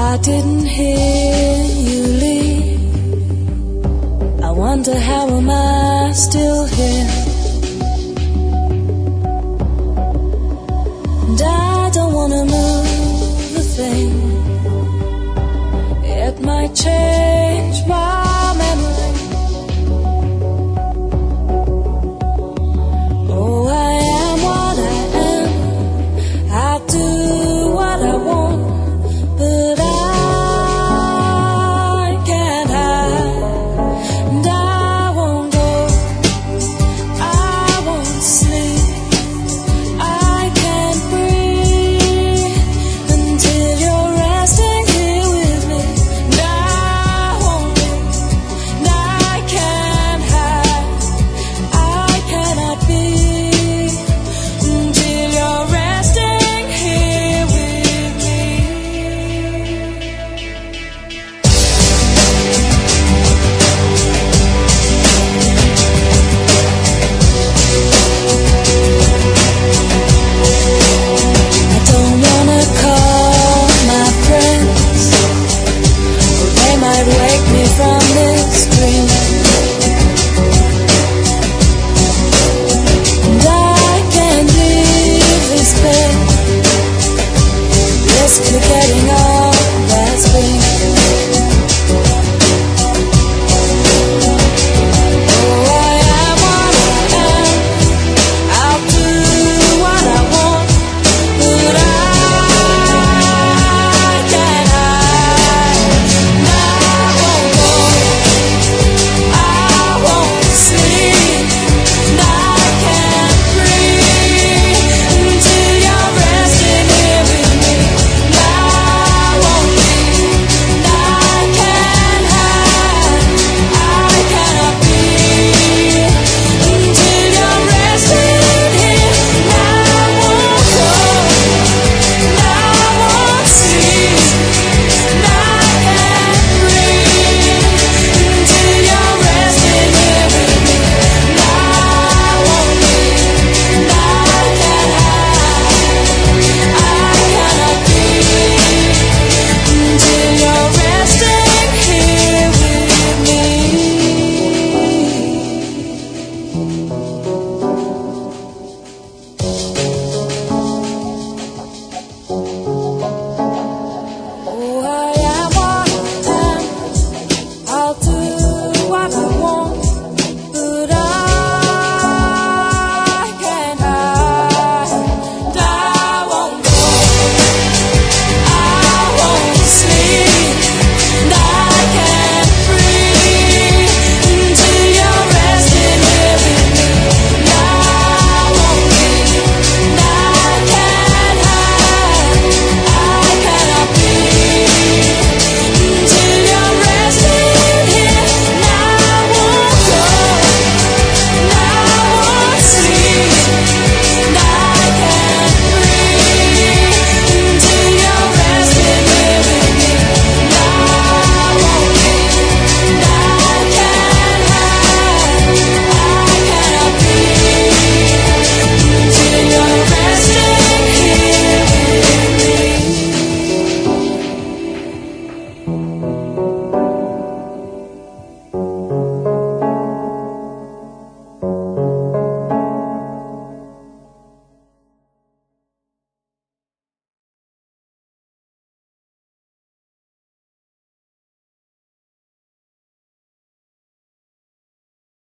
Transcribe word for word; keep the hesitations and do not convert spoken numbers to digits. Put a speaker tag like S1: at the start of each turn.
S1: I didn't hear you leave. I wonder how am I still here. And I don't wanna move a thing. It might change my memory. Oh, I am what I am. I'll do what I want, but I can't hide. And I won't go, I won't sleep, I can't breathe until you're resting here with me. And I won't leave, and I can't hide, I cannot be until you're resting here with me. I don't wanna call my friends, or they might wake me from this dream. And I can't leave this bed, risk forgetting